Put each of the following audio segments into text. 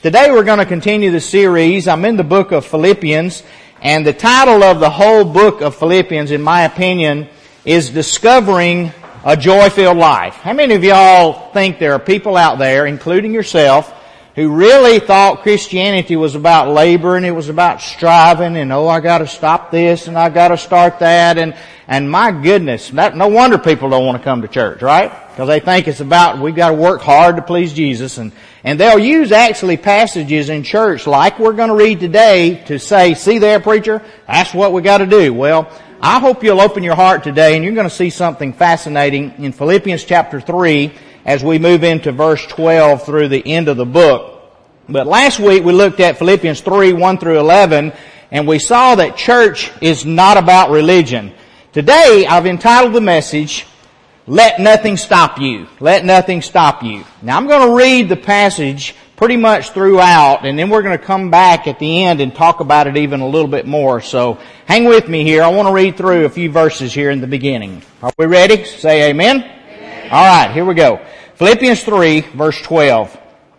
Today we're going to continue the series. I'm in the book of Philippians, and the title of the whole book of Philippians, in my opinion, is Discovering a Joy-Filled Life. How many of y'all think there are people out there, including yourself, who really thought Christianity was about labor and it was about striving and, I got to stop this and I got to start that, and my goodness, no wonder people don't want to come to church, right? Because they think it's about we've got to work hard to please Jesus, and they'll use actually passages in church like we're going to read today to say, see there, preacher, that's what we got to do. Well, I hope you'll open your heart today and you're going to see something fascinating in Philippians chapter 3 as we move into verse 12 through the end of the book. But last week we looked at Philippians 3, 1 through 11, and we saw that church is not about religion. Today I've entitled the message, Let Nothing Stop You. Let Nothing Stop You. Now I'm going to read the passage pretty much throughout, and then we're going to come back at the end and talk about it even a little bit more. So hang with me here. I want to read through a few verses here in the beginning. Are we ready? Say amen. Amen. All right, here we go. Philippians 3, verse 12.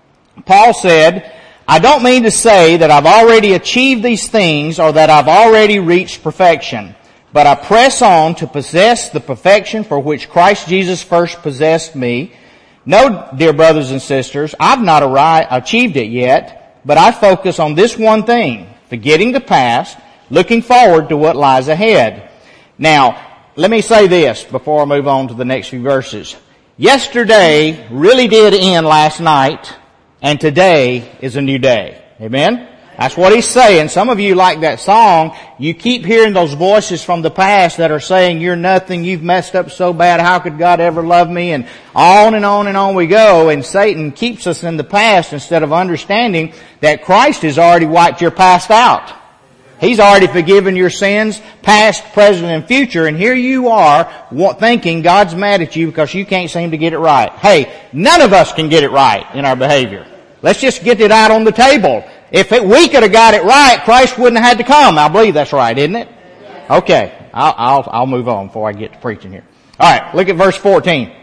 Paul said, I don't mean to say that I've already achieved these things or that I've already reached perfection, but I press on to possess the perfection for which Christ Jesus first possessed me. No, dear brothers and sisters, I've not achieved it yet, but I focus on this one thing, forgetting the past, looking forward to what lies ahead. Now, let me say this before I move on to the next few verses. Yesterday really did end last night, and today is a new day. Amen? That's what he's saying. Some of you like that song. You keep hearing those voices from the past that are saying, you're nothing, you've messed up so bad, how could God ever love me? And on and on and on we go. And Satan keeps us in the past instead of understanding that Christ has already wiped your past out. He's already forgiven your sins, past, present, and future. And here you are thinking God's mad at you because you can't seem to get it right. Hey, none of us can get it right in our behavior. Let's just get it out on the table. If we could have got it right, Christ wouldn't have had to come. I believe that's right, isn't it? Okay, I'll move on before I get to preaching here. All right, look at verse 14.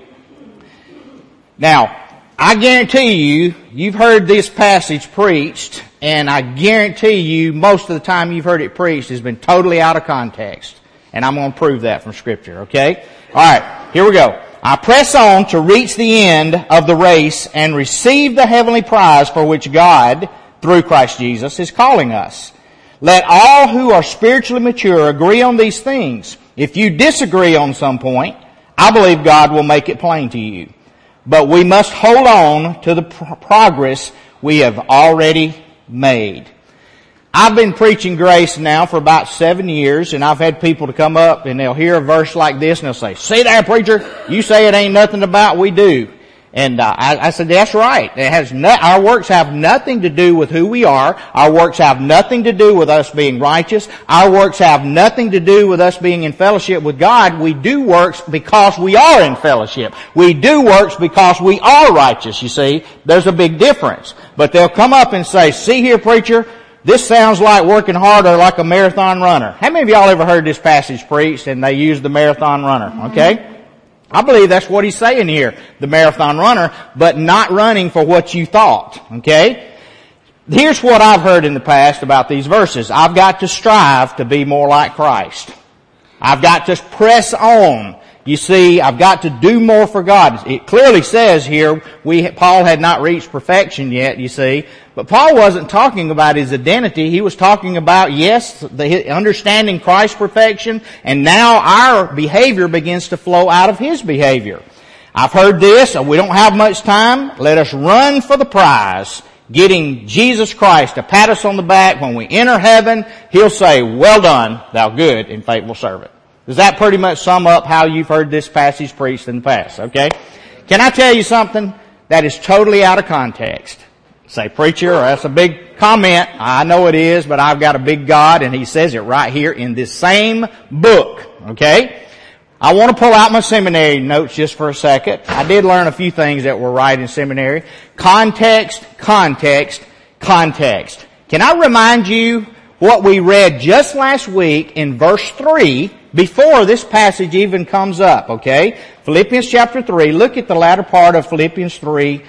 Now, I guarantee you've heard this passage preached, and I guarantee you most of the time you've heard it preached has been totally out of context. And I'm going to prove that from Scripture, okay? All right, here we go. I press on to reach the end of the race and receive the heavenly prize for which God, through Christ Jesus, is calling us. Let all who are spiritually mature agree on these things. If you disagree on some point, I believe God will make it plain to you. But we must hold on to the progress we have already made. I've been preaching grace now for about 7 years, and I've had people to come up and they'll hear a verse like this and they'll say, see there, preacher, you say it ain't nothing about we do. And I said, that's right. Our works have nothing to do with who we are. Our works have nothing to do with us being righteous. Our works have nothing to do with us being in fellowship with God. We do works because we are in fellowship. We do works because we are righteous, you see. There's a big difference. But they'll come up and say, see here, preacher, this sounds like working harder like a marathon runner. How many of y'all ever heard this passage preached and they use the marathon runner? Okay? I believe that's what he's saying here, the marathon runner, but not running for what you thought. Okay? Here's what I've heard in the past about these verses. I've got to strive to be more like Christ. I've got to press on. You see, I've got to do more for God. It clearly says here, Paul had not reached perfection yet, you see. But Paul wasn't talking about his identity. He was talking about, yes, understanding Christ's perfection, and now our behavior begins to flow out of his behavior. I've heard this, we don't have much time. Let us run for the prize, getting Jesus Christ to pat us on the back. When we enter heaven, he'll say, well done, thou good and faithful servant. Does that pretty much sum up how you've heard this passage preached in the past? Okay? Can I tell you something that is totally out of context? Say, preacher, that's a big comment. I know it is, but I've got a big God, and he says it right here in this same book. Okay? I want to pull out my seminary notes just for a second. I did learn a few things that were right in seminary. Context, context, context. Can I remind you what we read just last week in verse 3 before this passage even comes up, okay? Philippians chapter 3, look at the latter part of Philippians 3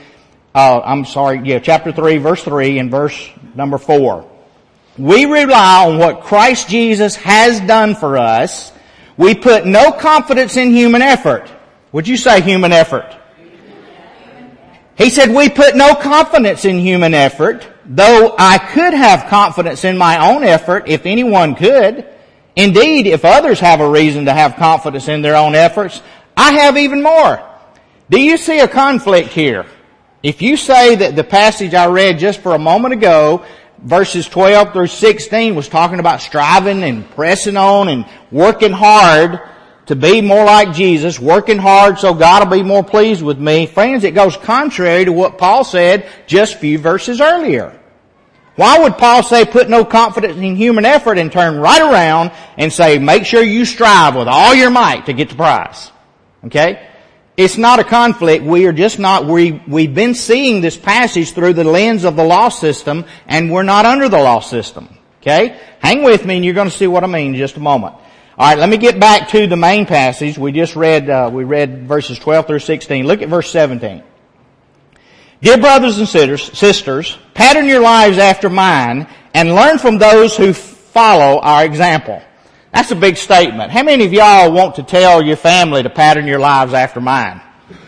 chapter 3, verse 3 and verse number 4. We rely on what Christ Jesus has done for us. We put no confidence in human effort. Would you say human effort? He said we put no confidence in human effort, though I could have confidence in my own effort if anyone could. Indeed, if others have a reason to have confidence in their own efforts, I have even more. Do you see a conflict here? If you say that the passage I read just for a moment ago, verses 12 through 16, was talking about striving and pressing on and working hard to be more like Jesus, working hard so God will be more pleased with me, friends, it goes contrary to what Paul said just a few verses earlier. Why would Paul say put no confidence in human effort and turn right around and say make sure you strive with all your might to get the prize? Okay? It's not a conflict. We've been seeing this passage through the lens of the law system, and we're not under the law system. Okay? Hang with me and you're going to see what I mean in just a moment. Alright, let me get back to the main passage. We read verses 12 through 16. Look at verse 17. Dear brothers and sisters, pattern your lives after mine and learn from those who follow our example. That's a big statement. How many of y'all want to tell your family to pattern your lives after mine?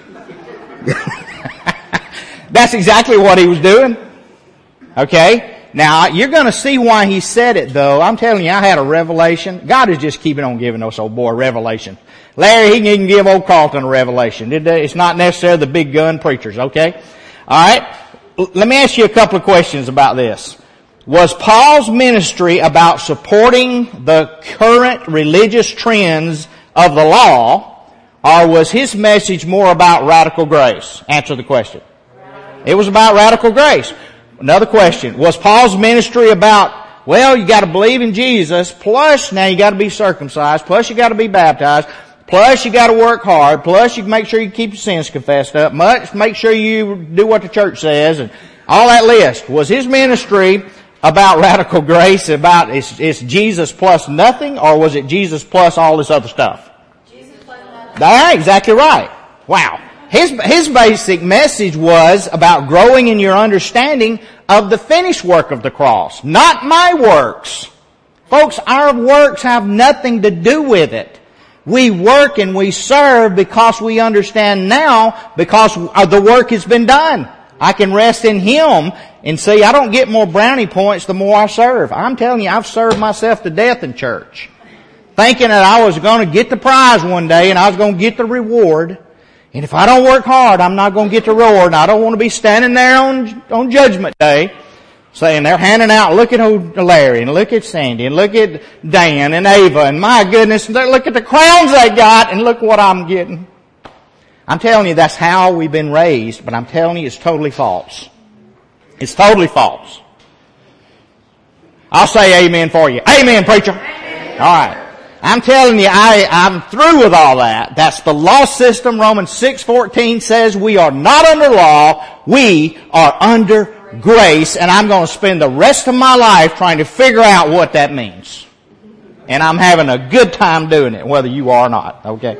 That's exactly what he was doing. Okay? Now, you're going to see why he said it, though. I'm telling you, I had a revelation. God is just keeping on giving us old boy a revelation. Larry, he can even give old Carlton a revelation. It's not necessarily the big gun preachers, okay? Alright? Let me ask you a couple of questions about this. Was Paul's ministry about supporting the current religious trends of the law, or was his message more about radical grace? Answer the question. It was about radical grace. Another question. Was Paul's ministry about, well, you got to believe in Jesus, plus now you got to be circumcised, plus you got to be baptized, plus you got to work hard, plus you make sure you keep your sins confessed up, make sure you do what the church says, and all that list. Was his ministry about radical grace, about it's Jesus plus nothing, or was it Jesus plus all this other stuff? Jesus plus nothing. That's exactly right. Wow. His basic message was about growing in your understanding of the finished work of the cross, not my works. Folks, our works have nothing to do with it. We work and we serve because we understand now, because the work has been done. I can rest in Him and see, I don't get more brownie points the more I serve. I'm telling you, I've served myself to death in church, thinking that I was going to get the prize one day and I was going to get the reward. And if I don't work hard, I'm not going to get the reward. And I don't want to be standing there on Judgment Day saying they're handing out, look at Larry and look at Sandy and look at Dan and Ava and my goodness, look at the crowns they got and look what I'm getting. I'm telling you, that's how we've been raised, but I'm telling you, it's totally false. It's totally false. I'll say amen for you. Amen, preacher. Amen. All right. I'm telling you, I'm through with all that. That's the law system. Romans 6:14 says we are not under law. We are under grace. And I'm going to spend the rest of my life trying to figure out what that means. And I'm having a good time doing it, whether you are or not. Okay?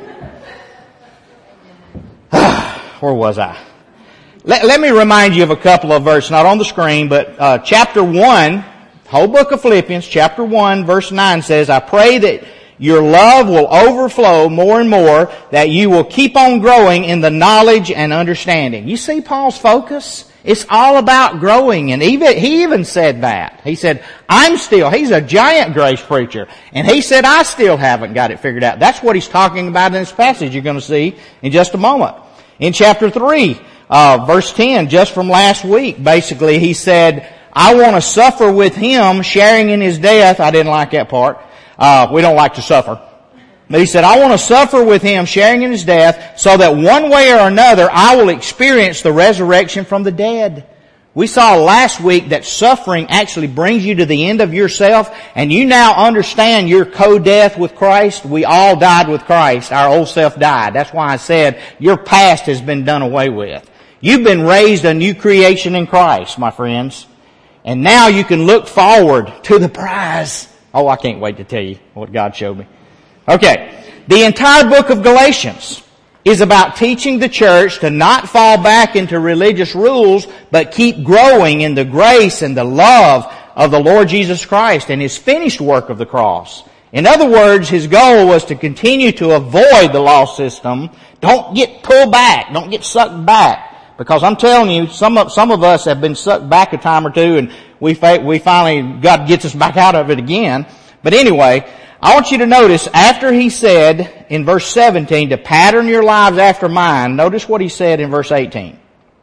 Where was I? Let me remind you of a couple of verses, not on the screen, but chapter 1, whole book of Philippians, chapter 1, verse 9 says, I pray that your love will overflow more and more, that you will keep on growing in the knowledge and understanding. You see Paul's focus? It's all about growing. And he even said that. He said, he's a giant grace preacher. And he said, I still haven't got it figured out. That's what he's talking about in this passage you're going to see in just a moment. In chapter 3, verse 10, just from last week, basically, he said, I want to suffer with him, sharing in his death. I didn't like that part. We don't like to suffer. But he said, I want to suffer with him, sharing in his death, so that one way or another I will experience the resurrection from the dead. We saw last week that suffering actually brings you to the end of yourself, and you now understand your co-death with Christ. We all died with Christ. Our old self died. That's why I said your past has been done away with. You've been raised a new creation in Christ, my friends. And now you can look forward to the prize. Oh, I can't wait to tell you what God showed me. Okay. The entire book of Galatians is about teaching the church to not fall back into religious rules, but keep growing in the grace and the love of the Lord Jesus Christ and His finished work of the cross. In other words, His goal was to continue to avoid the law system. Don't get pulled back. Don't get sucked back. Because I'm telling you, some of us have been sucked back a time or two, and we finally, God gets us back out of it again. But anyway, I want you to notice, after He said in verse 17 to pattern your lives after mine, notice what He said in verse 18.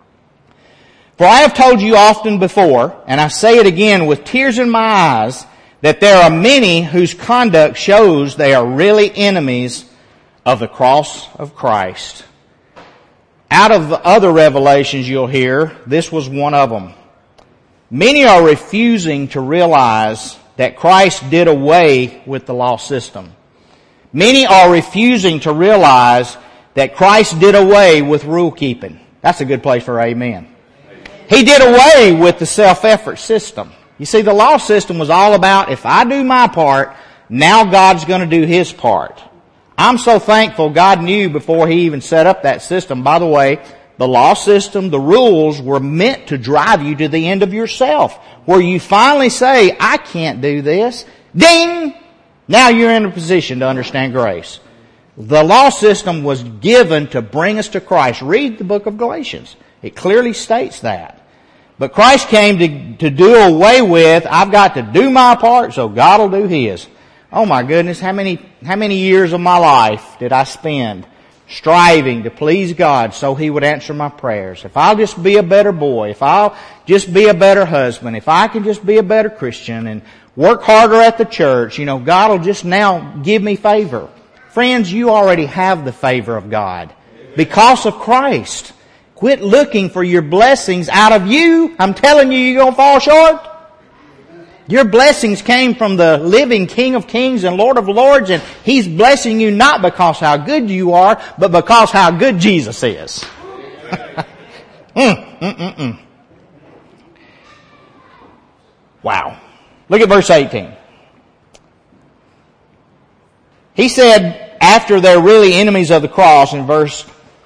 For I have told you often before, and I say it again with tears in my eyes, that there are many whose conduct shows they are really enemies of the cross of Christ. Out of the other revelations you'll hear, this was one of them. Many are refusing to realize that Christ did away with the law system. Many are refusing to realize that Christ did away with rule keeping. That's a good place for amen. He did away with the self-effort system. You see, the law system was all about, if I do my part, now God's going to do His part. I'm so thankful God knew before He even set up that system. By the way, the law system, the rules were meant to drive you to the end of yourself, where you finally say, I can't do this. Ding! Now you're in a position to understand grace. The law system was given to bring us to Christ. Read the book of Galatians. It clearly states that. But Christ came to do away with, I've got to do my part so God will do His. Oh my goodness, how many years of my life did I spend striving to please God so He would answer my prayers? If I'll just be a better boy, if I'll just be a better husband, if I can just be a better Christian and work harder at the church, God will just now give me favor. Friends, you already have the favor of God because of Christ. Quit looking for your blessings out of you. I'm telling you, you're going to fall short. Your blessings came from the living King of Kings and Lord of Lords, and He's blessing you not because how good you are, but because how good Jesus is. Wow. Look at verse 18. He said, after they're really enemies of the cross in verse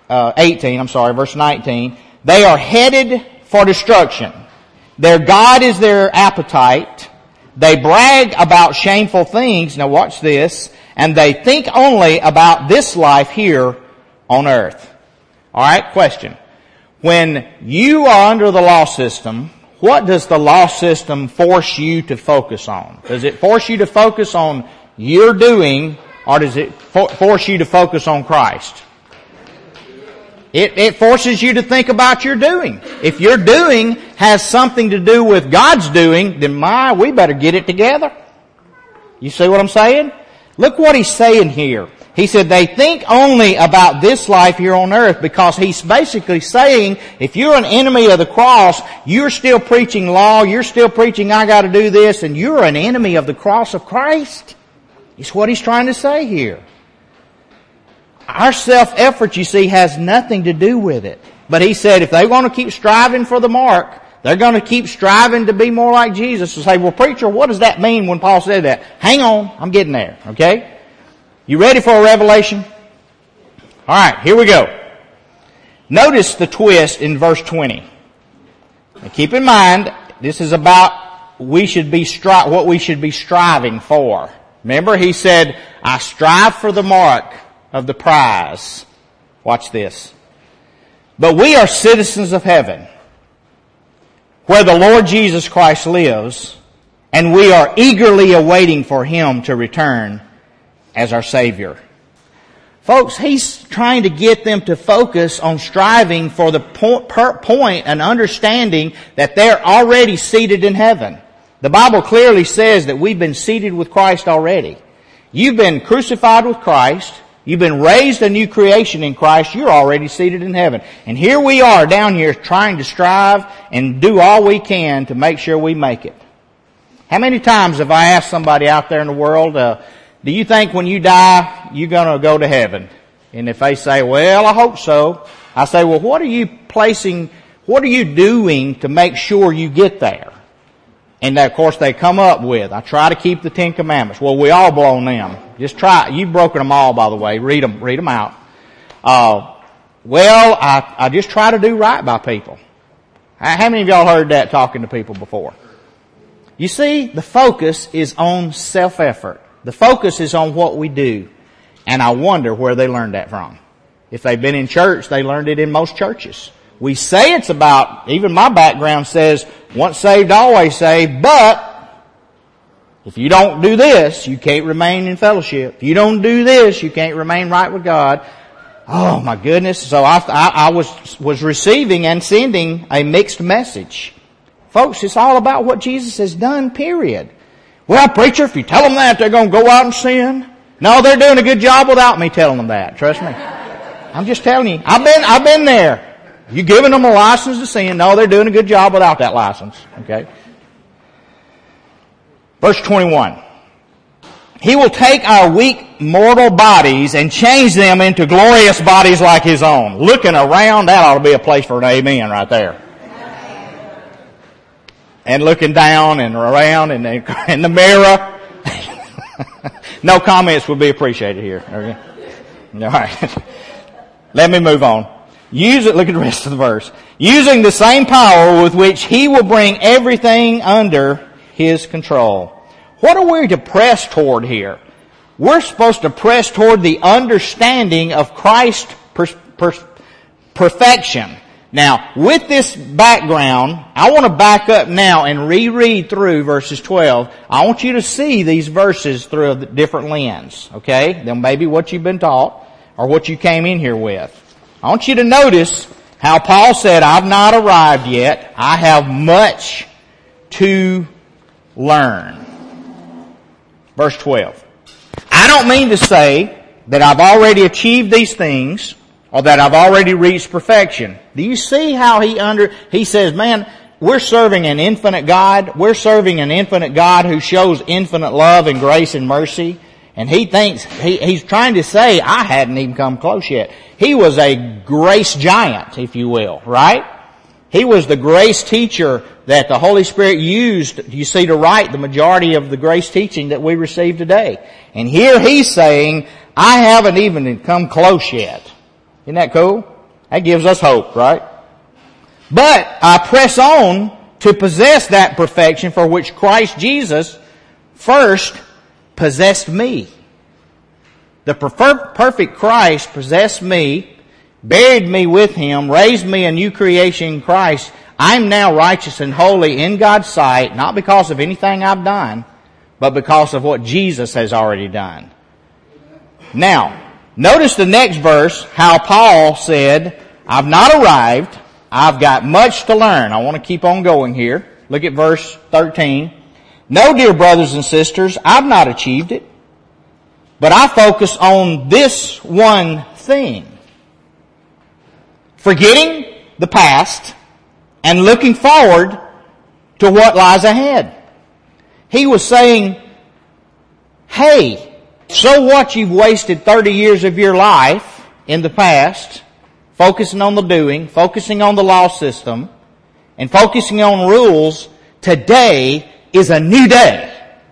19, they are headed for destruction. Their God is their appetite. They brag about shameful things. Now watch this. And they think only about this life here on earth. Alright, question. When you are under the law system, what does the law system force you to focus on? Does it force you to focus on your doing, or does it force you to focus on Christ? It forces you to think about your doing. If your doing has something to do with God's doing, then we better get it together. You see what I'm saying? Look what He's saying here. He said they think only about this life here on earth, because He's basically saying if you're an enemy of the cross, you're still preaching law, you're still preaching I got to do this, and you're an enemy of the cross of Christ. It's what He's trying to say here. Our self-effort, you see, has nothing to do with it. But He said if they want to keep striving for the mark, they're going to keep striving to be more like Jesus. And say, well, preacher, what does that mean when Paul said that? Hang on, I'm getting there, okay? You ready for a revelation? Alright, here we go. Notice the twist in verse 20. Now keep in mind, this is about what we should be striving for. Remember, he said, I strive for the mark of the prize. Watch this. But we are citizens of heaven, where the Lord Jesus Christ lives, and we are eagerly awaiting for Him to return as our Savior. Folks, He's trying to get them to focus on striving for the point and understanding that they're already seated in heaven. The Bible clearly says that we've been seated with Christ already. You've been crucified with Christ. You've been raised a new creation in Christ. You're already seated in heaven. And here we are down here trying to strive and do all we can to make sure we make it. How many times have I asked somebody out there in the world, do you think when you die, you're going to go to heaven? And if they say, well, I hope so, I say, well, what are you doing to make sure you get there? And of course they come up with, I try to keep the 10 Commandments. Well, we all blown them. Just try. You've broken them all, by the way. Read them out. Well, I just try to do right by people. How many of y'all heard that talking to people before? You see, the focus is on self-effort. The focus is on what we do. And I wonder where they learned that from. If they've been in church, they learned it in most churches. We say it's about, even my background says, once saved, always saved, but if you don't do this, you can't remain in fellowship. If you don't do this, you can't remain right with God. Oh my goodness. So I was receiving and sending a mixed message. Folks, it's all about what Jesus has done, period. Well, preacher, if you tell them that, they're going to go out and sin. No, they're doing a good job without me telling them that. Trust me. I'm just telling you. I've been there. You giving them a license to sin. No, they're doing a good job without that license. Okay. Verse 21. He will take our weak mortal bodies and change them into glorious bodies like His own. Looking around, that ought to be a place for an amen right there. And looking down and around and in the mirror. No comments would be appreciated here. Okay? All right. Let me move on. Look at the rest of the verse. Using the same power with which He will bring everything under His control. What are we to press toward here? We're supposed to press toward the understanding of Christ's perfection. Now, with this background, I want to back up now and reread through verses 12. I want you to see these verses through a different lens, okay? Then maybe what you've been taught or what you came in here with. I want you to notice how Paul said, I've not arrived yet. I have much to learn. Verse 12. I don't mean to say that I've already achieved these things or that I've already reached perfection. Do you see how he says, man, we're serving an infinite God. We're serving an infinite God who shows infinite love and grace and mercy. And he thinks, he's trying to say, I hadn't even come close yet. He was a grace giant, if you will, right? He was the grace teacher that the Holy Spirit used, you see, to write the majority of the grace teaching that we receive today. And here he's saying, I haven't even come close yet. Isn't that cool? That gives us hope, right? But I press on to possess that perfection for which Christ Jesus first possessed me. The perfect Christ possessed me, buried me with Him, raised me a new creation in Christ. I'm now righteous and holy in God's sight, not because of anything I've done, but because of what Jesus has already done. Now, notice the next verse, how Paul said, I've not arrived, I've got much to learn. I want to keep on going here. Look at verse 13. No, dear brothers and sisters, I've not achieved it, but I focus on this one thing. Forgetting the past and looking forward to what lies ahead. He was saying, hey, so what, you've wasted 30 years of your life in the past, focusing on the doing, focusing on the law system, and focusing on rules. Today is a new day.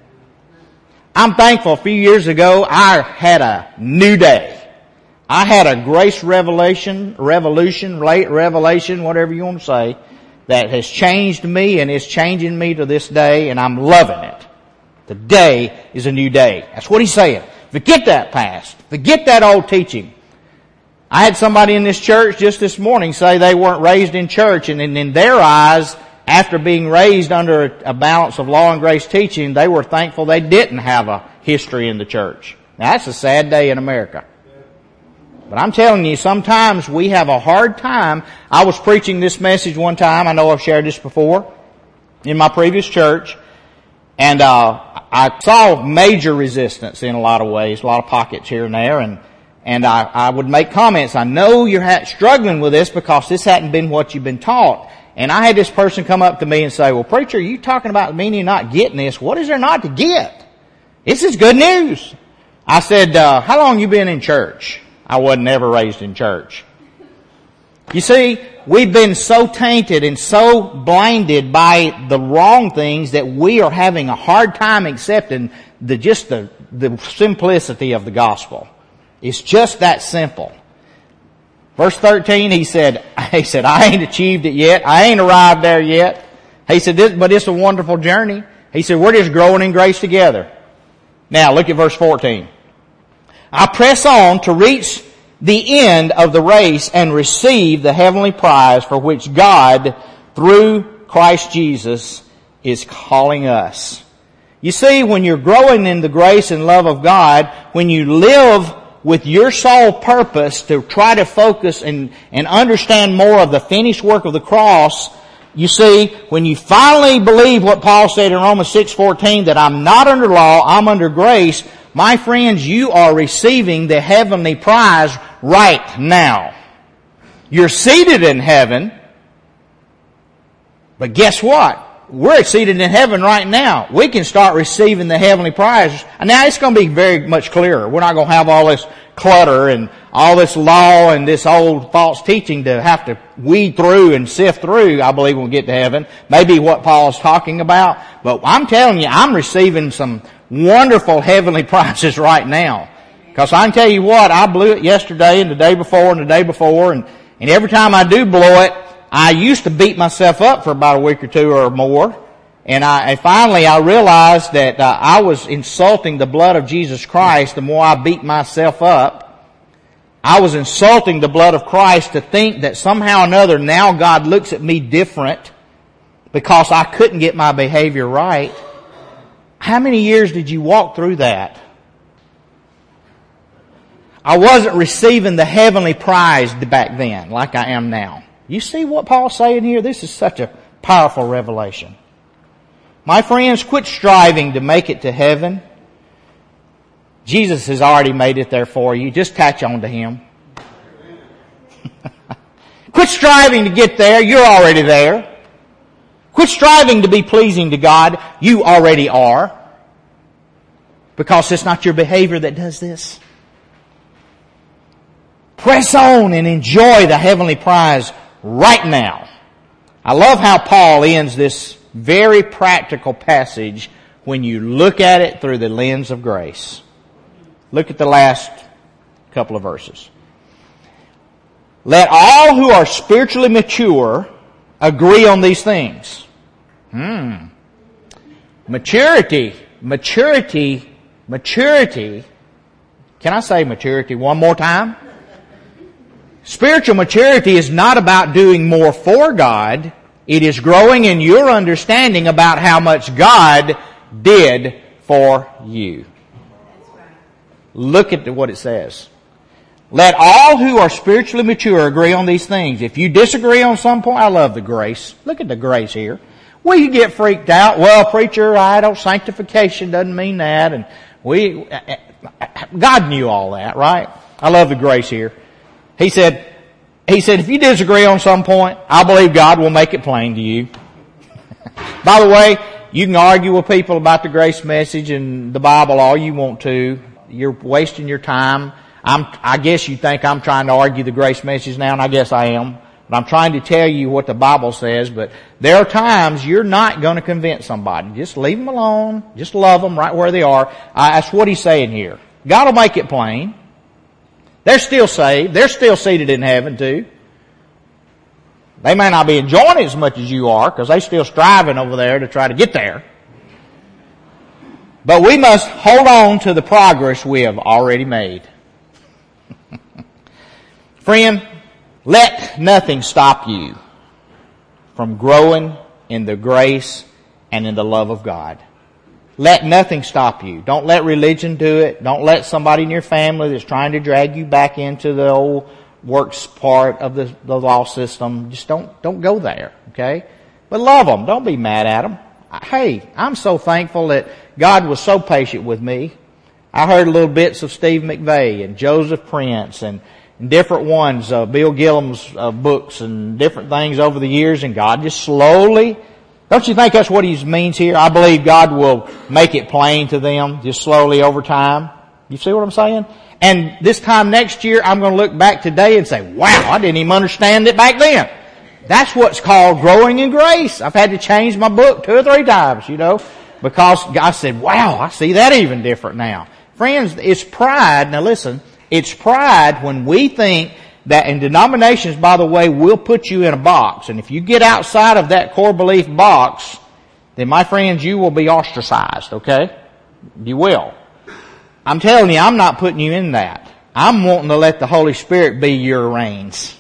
I'm thankful a few years ago I had a new day. I had a grace revolution, late revelation, whatever you want to say, that has changed me and is changing me to this day, and I'm loving it. Today is a new day. That's what he's saying. Forget that past. Forget that old teaching. I had somebody in this church just this morning say they weren't raised in church, and in their eyes, after being raised under a balance of law and grace teaching, they were thankful they didn't have a history in the church. Now, that's a sad day in America. But I'm telling you, sometimes we have a hard time. I was preaching this message one time. I know I've shared this before in my previous church. And I saw major resistance in a lot of ways, a lot of pockets here and there. And I would make comments. I know you're struggling with this because this hadn't been what you've been taught. And I had this person come up to me and say, well, preacher, you talking about me and you not getting this. What is there not to get? This is good news. I said, how long you been in church? I wasn't ever raised in church. You see, we've been so tainted and so blinded by the wrong things that we are having a hard time accepting the simplicity of the gospel. It's just that simple. Verse 13, he said, I ain't achieved it yet. I ain't arrived there yet. He said, but it's a wonderful journey. He said, we're just growing in grace together. Now, look at verse 14. I press on to reach the end of the race and receive the heavenly prize for which God, through Christ Jesus, is calling us. You see, when you're growing in the grace and love of God, when you live with your sole purpose to try to focus and understand more of the finished work of the cross, you see, when you finally believe what Paul said in Romans 6:14, that I'm not under law, I'm under grace, my friends, you are receiving the heavenly prize right now. You're seated in heaven, but guess what? We're seated in heaven right now. We can start receiving the heavenly prize. Now it's going to be very much clearer. We're not going to have all this clutter and all this law and this old false teaching to have to weed through and sift through, I believe, when we get to heaven. Maybe what Paul's talking about. But I'm telling you, I'm receiving some wonderful heavenly prizes right now. Because I can tell you what, I blew it yesterday and the day before and the day before. And every time I do blow it, I used to beat myself up for about a week or two or more. And finally I realized that I was insulting the blood of Jesus Christ the more I beat myself up. I was insulting the blood of Christ to think that somehow or another now God looks at me different because I couldn't get my behavior right. How many years did you walk through that? I wasn't receiving the heavenly prize back then like I am now. You see what Paul's saying here? This is such a powerful revelation. My friends, quit striving to make it to heaven. Jesus has already made it there for you. Just catch on to Him. Quit striving to get there. You're already there. Quit striving to be pleasing to God. You already are. Because it's not your behavior that does this. Press on and enjoy the heavenly prize right now. I love how Paul ends this very practical passage when you look at it through the lens of grace. Look at the last couple of verses. Let all who are spiritually mature agree on these things. Maturity. Can I say maturity one more time? Spiritual maturity is not about doing more for God. It is growing in your understanding about how much God did for you. Look at what it says. Let all who are spiritually mature agree on these things. If you disagree on some point, I love the grace. Look at the grace here. Well, you get freaked out. Well, preacher, sanctification doesn't mean that. And God knew all that, right? I love the grace here. He said, if you disagree on some point, I believe God will make it plain to you. By the way, you can argue with people about the grace message and the Bible all you want to. You're wasting your time. I guess you think I'm trying to argue the grace message now, and I guess I am. But I'm trying to tell you what the Bible says. But there are times you're not going to convince somebody. Just leave them alone. Just love them right where they are. That's what he's saying here. God will make it plain. They're still saved. They're still seated in heaven too. They may not be enjoying it as much as you are because they're still striving over there to try to get there. But we must hold on to the progress we have already made. Friend, let nothing stop you from growing in the grace and in the love of God. Let nothing stop you. Don't let religion do it. Don't let somebody in your family that's trying to drag you back into the old works part of the law system. Just don't go there, okay? But love them. Don't be mad at them. Hey, I'm so thankful that God was so patient with me. I heard little bits of Steve McVeigh and Joseph Prince and different ones, Bill Gillum's books and different things over the years, and God just slowly... Don't you think that's what he means here? I believe God will make it plain to them just slowly over time. You see what I'm saying? And this time next year, I'm going to look back today and say, wow, I didn't even understand it back then. That's what's called growing in grace. I've had to change my book 2 or 3 times, because I said, wow, I see that even different now. Friends, it's pride. Now listen, it's pride when we think that, and denominations, by the way, will put you in a box. And if you get outside of that core belief box, then my friends, you will be ostracized, okay? You will. I'm telling you, I'm not putting you in that. I'm wanting to let the Holy Spirit be your reins.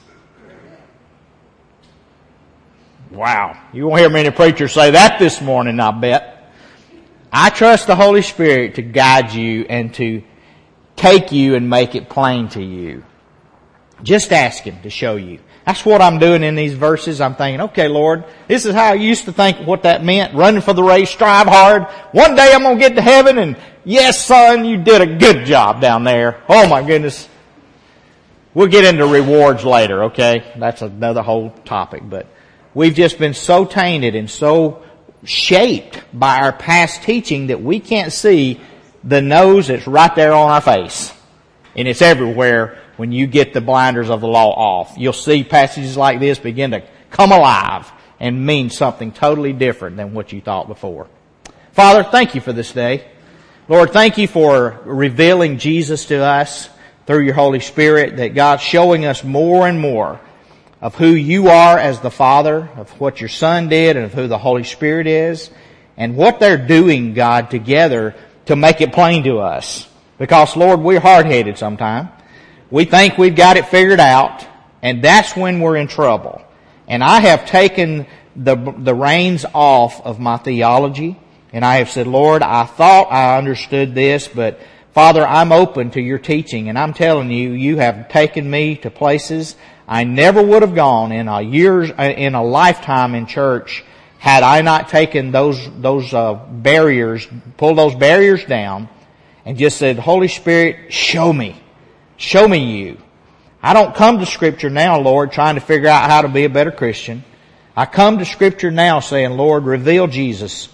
Wow. You won't hear many preachers say that this morning, I bet. I trust the Holy Spirit to guide you and to take you and make it plain to you. Just ask Him to show you. That's what I'm doing in these verses. I'm thinking, okay, Lord, this is how I used to think what that meant. Running for the race, strive hard. One day I'm going to get to heaven, and yes, son, you did a good job down there. Oh my goodness. We'll get into rewards later, okay? That's another whole topic, but we've just been so tainted and so shaped by our past teaching that we can't see the nose that's right there on our face. And it's everywhere when you get the blinders of the law off. You'll see passages like this begin to come alive and mean something totally different than what you thought before. Father, thank you for this day. Lord, thank you for revealing Jesus to us through your Holy Spirit, that God's showing us more and more of who you are as the Father, of what your Son did, and of who the Holy Spirit is, and what they're doing, God, together to make it plain to us. Because, Lord, we're hard-headed sometimes. We think we've got it figured out, and that's when we're in trouble. And I have taken the reins off of my theology, and I have said, Lord, I thought I understood this, but Father, I'm open to your teaching, and I'm telling you, you have taken me to places I never would have gone in a lifetime in church had I not taken those barriers, pulled those barriers down, and just said, Holy Spirit, show me you. I don't come to Scripture now, Lord, trying to figure out how to be a better Christian. I come to Scripture now saying, Lord, reveal Jesus.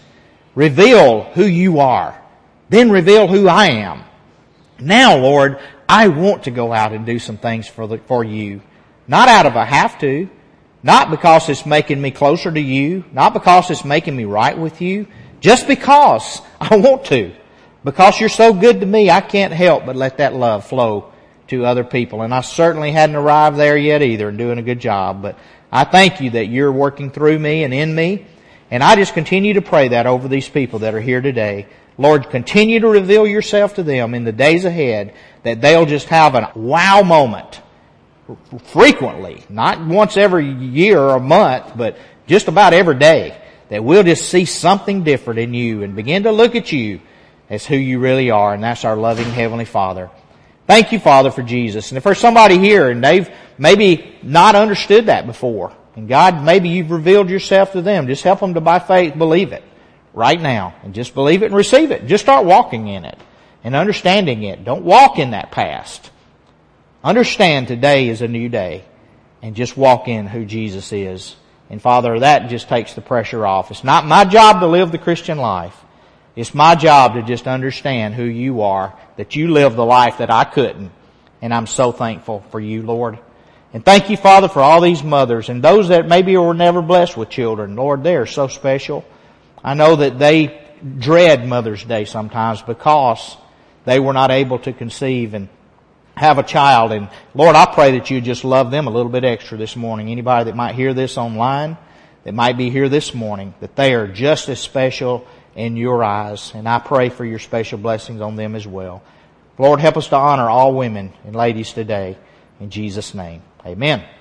Reveal who you are. Then reveal who I am. Now, Lord, I want to go out and do some things for you. Not out of a have to. Not because it's making me closer to you. Not because it's making me right with you. Just because I want to. Because you're so good to me, I can't help but let that love flow to other people. And I certainly hadn't arrived there yet either and doing a good job. But I thank you that you're working through me and in me. And I just continue to pray that over these people that are here today. Lord, continue to reveal yourself to them in the days ahead, that they'll just have a wow moment frequently, not once every year or month, but just about every day, that we'll just see something different in you and begin to look at you as who you really are, and that's our loving Heavenly Father. Thank you, Father, for Jesus. And if there's somebody here and they've maybe not understood that before, and God, maybe you've revealed yourself to them, just help them to by faith believe it right now, and just believe it and receive it. Just start walking in it and understanding it. Don't walk in that past. Understand today is a new day, and just walk in who Jesus is. And Father, that just takes the pressure off. It's not my job to live the Christian life. It's my job to just understand who you are, that you live the life that I couldn't. And I'm so thankful for you, Lord. And thank you, Father, for all these mothers and those that maybe were never blessed with children. Lord, they are so special. I know that they dread Mother's Day sometimes because they were not able to conceive and have a child. And Lord, I pray that you just love them a little bit extra this morning. Anybody that might hear this online, that might be here this morning, that they are just as special in your eyes. And I pray for your special blessings on them as well. Lord, help us to honor all women and ladies today. In Jesus' name, amen.